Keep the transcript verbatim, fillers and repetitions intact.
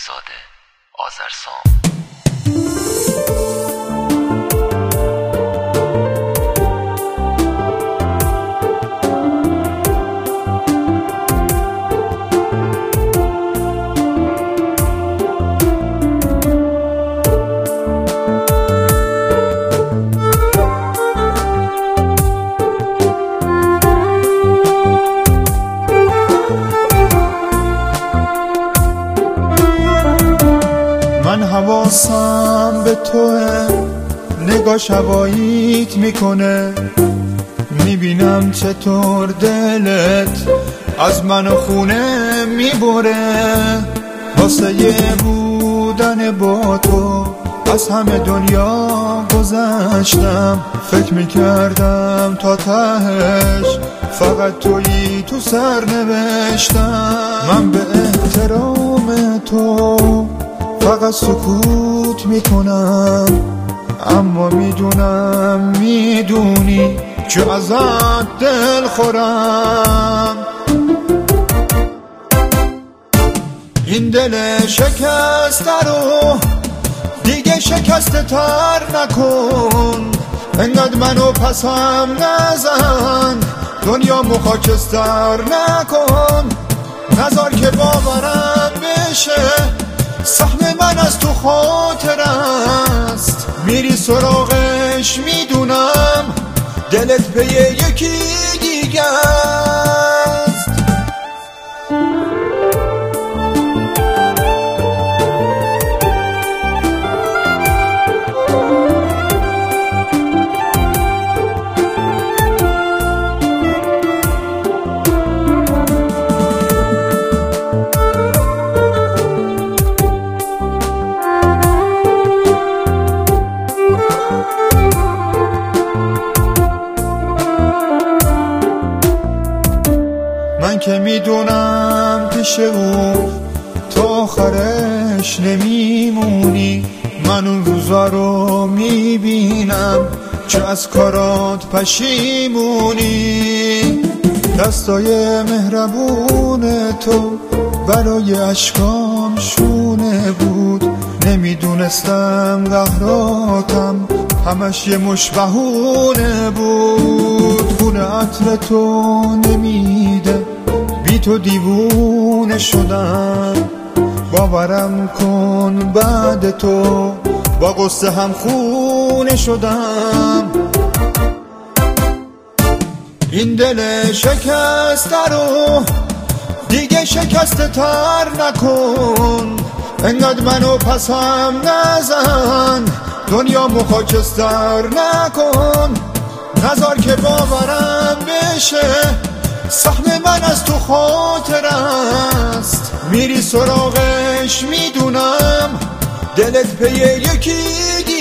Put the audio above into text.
زاده آذرسام. من حواسم به توه، نگاه شواییت میکنه، میبینم چطور دلت از من خونه میبره. واسه یه بودن با تو از همه دنیا گذشتم، فکر میکردم تا تهش فقط تویی تو سر نوشتم. من به احترام تو فقط سکوت میکنم، اما میدونم میدونی که ازت دل خورم. این دل شکسته رو دیگه شکسته تر نکن، انقدر منو پسم نزن، دنیا مخاکستر نکن. نذار که باورم بشه سهم من از تو خاطر است، میری سراغش میدونم دلت به یکی دیگه است. من که میدونم پیش او تا آخرش نمیمونی، من اون روزا رو میبینم که از کارات پشیمونی. دستای مهربون تو برای اشکام شونه بود، نمیدونستم قهراتم همش یه مش بهونه بود. خونه عطر تو نمیده، بی تو دیوونه شدم، باورم کن بعد تو با قصه هم خونه شدم. این دل شکسته رو دیگه شکسته تر نکن، انقدر منو پسم نزن، دنیا مخاکستر نکن. نذار که باورم بشه سهم من از تو خاطر است، میری سراغش میدونم دلت به یکی دیگه